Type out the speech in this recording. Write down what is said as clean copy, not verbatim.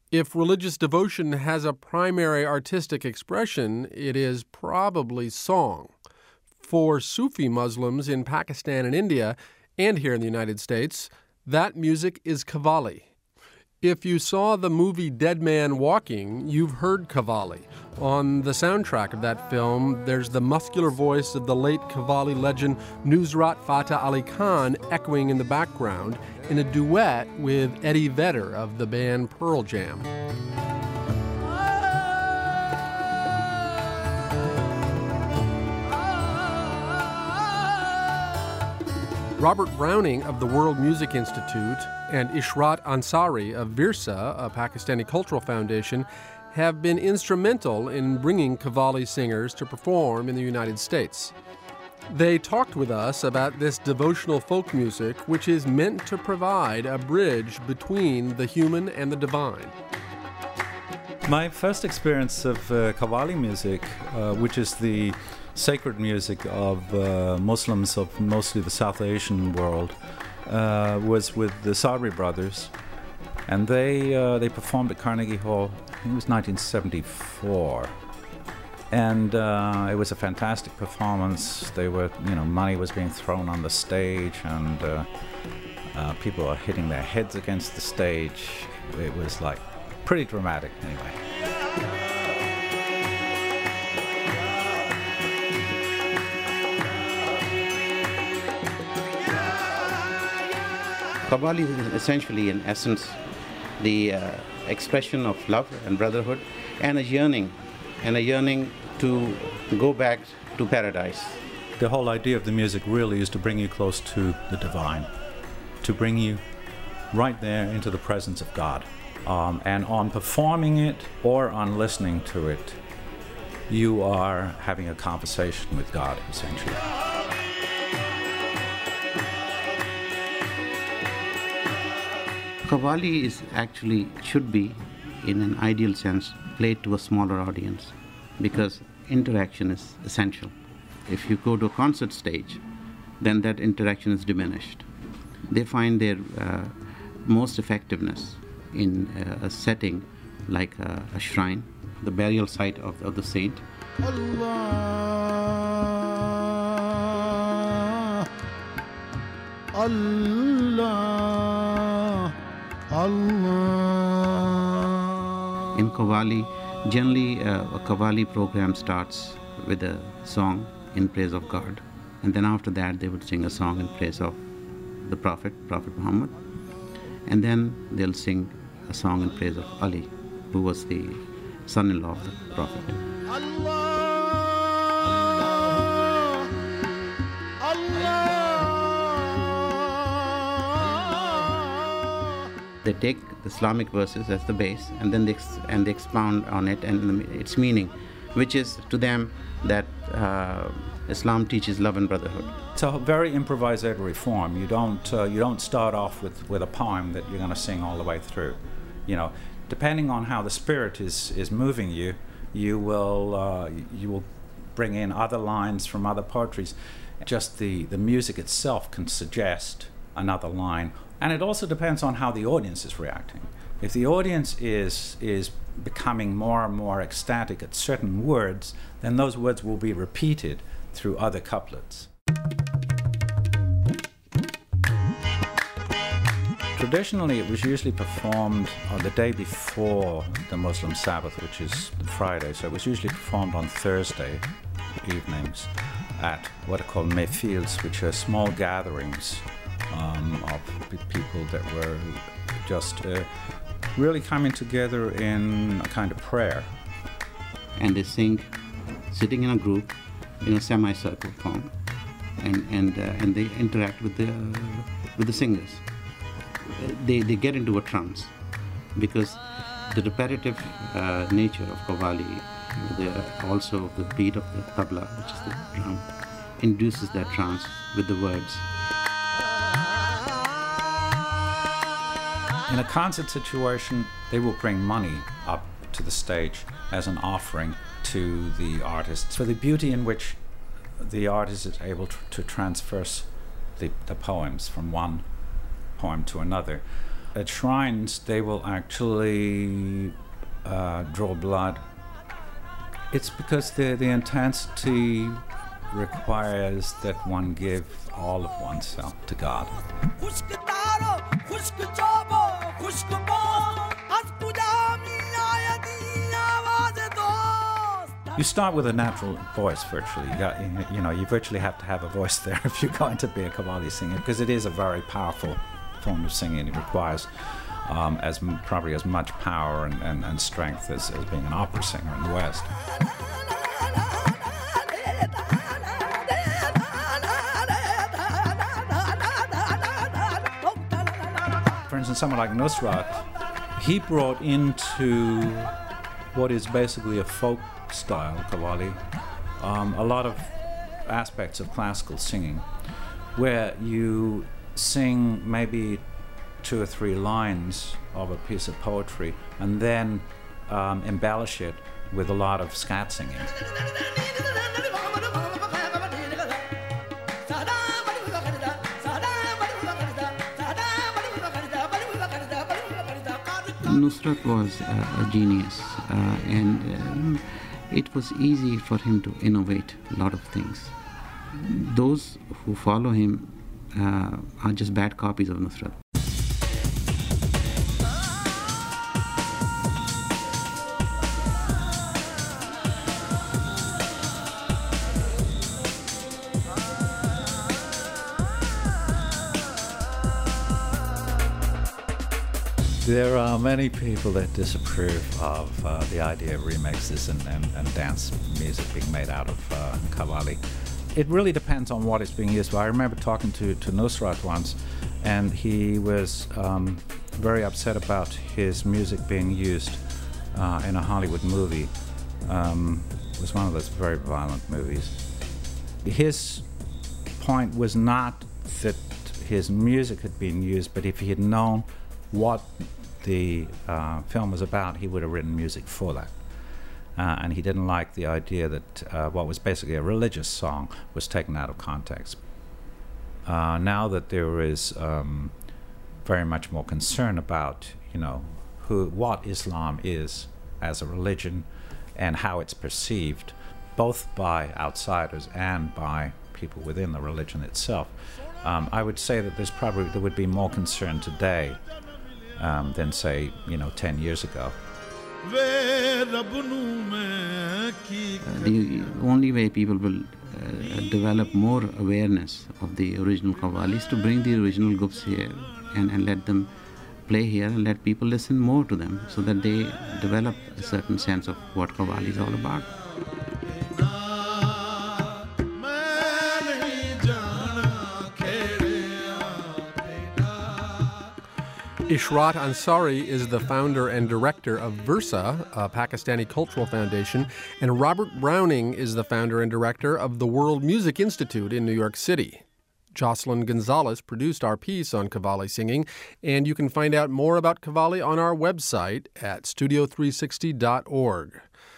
If religious devotion has a primary artistic expression, it is probably song. For Sufi Muslims in Pakistan and India, and here in the United States, that music is Qawwali. If you saw the movie Dead Man Walking, you've heard Qawwali. On the soundtrack of that film, there's the muscular voice of the late Qawwali legend Nusrat Fateh Ali Khan echoing in the background in a duet with Eddie Vedder of the band Pearl Jam. Robert Browning of the World Music Institute and Ishrat Ansari of Virsa, a Pakistani cultural foundation, have been instrumental in bringing Qawwali singers to perform in the United States. They talked with us about this devotional folk music, which is meant to provide a bridge between the human and the divine. My first experience of Qawwali music, which is the sacred music of Muslims of mostly the South Asian world, was with the Sabri brothers, and they performed at Carnegie Hall. I think it was 1974, and it was a fantastic performance. They were, money was being thrown on the stage, and people were hitting their heads against the stage. It was like pretty dramatic, anyway. Qawwali is essentially, in essence, the expression of love and brotherhood and a yearning to go back to paradise. The whole idea of the music really is to bring you close to the divine, to bring you right there into the presence of God. And on performing it or on listening to it, you are having a conversation with God, essentially. Qawwali should be, in an ideal sense, played to a smaller audience because interaction is essential. If you go to a concert stage, then that interaction is diminished. They find their most effectiveness in a setting like a shrine, the burial site of the saint. Allah, Allah, Allah. In Qawwali, generally a Qawwali program starts with a song in praise of God, and then after that they would sing a song in praise of the Prophet Muhammad, and then they'll sing a song in praise of Ali, who was the son-in-law of the Prophet. Allah, Allah. They take the Islamic verses as the base, and then they expound on it and its meaning, which is to them that Islam teaches love and brotherhood. It's a very improvisatory form. You don't start off with a poem that you're going to sing all the way through. Depending on how the spirit is moving you, you will bring in other lines from other poetries. Just the music itself can suggest another line. And it also depends on how the audience is reacting. If the audience is becoming more and more ecstatic at certain words, then those words will be repeated through other couplets. Traditionally, it was usually performed on the day before the Muslim Sabbath, which is Friday. So it was usually performed on Thursday evenings at what are called mehfils, which are small gatherings of people that were just really coming together in a kind of prayer. And they sing, sitting in a group, in a semicircle form, and they interact with the singers. They get into a trance because the repetitive nature of Qawwali, also the beat of the tabla, which is the drum, induces that trance with the words. In a concert situation, they will bring money up to the stage as an offering to the artists for the beauty in which the artist is able to transverse the poems from one poem to another. at shrines, they will actually draw blood. It's because the intensity requires that one give all of oneself to God. You start with a natural voice virtually. You virtually have to have a voice there if you're going to be a Qawwali singer, because it is a very powerful form of singing. It requires probably as much power and strength as being an opera singer in the West. For instance, someone like Nusrat, he brought into what is basically a folk style Qawwali a lot of aspects of classical singing, where you sing maybe 2 or 3 lines of a piece of poetry and then embellish it with a lot of scat singing. Nusrat was a genius, and it was easy for him to innovate a lot of things. Those who follow him are just bad copies of Nusrat. There are many people that disapprove of the idea of remixes and dance music being made out of Qawwali. It really depends on what is being used. I remember talking to Nusrat once, and he was very upset about his music being used in a Hollywood movie. It was one of those very violent movies. His point was not that his music had been used, but if he had known what the film was about, he would have written music for that. And he didn't like the idea that what was basically a religious song was taken out of context. Now that there is very much more concern about, what Islam is as a religion and how it's perceived, both by outsiders and by people within the religion itself, I would say that there would be more concern today than, say, 10 years ago. The only way people will develop more awareness of the original Qawwali is to bring the original groups here and let them play here and let people listen more to them, so that they develop a certain sense of what Qawwali is all about. Ishrat Ansari is the founder and director of Versa, a Pakistani cultural foundation, and Robert Browning is the founder and director of the World Music Institute in New York City. Jocelyn Gonzalez produced our piece on Qawwali singing, and you can find out more about Qawwali on our website at studio360.org.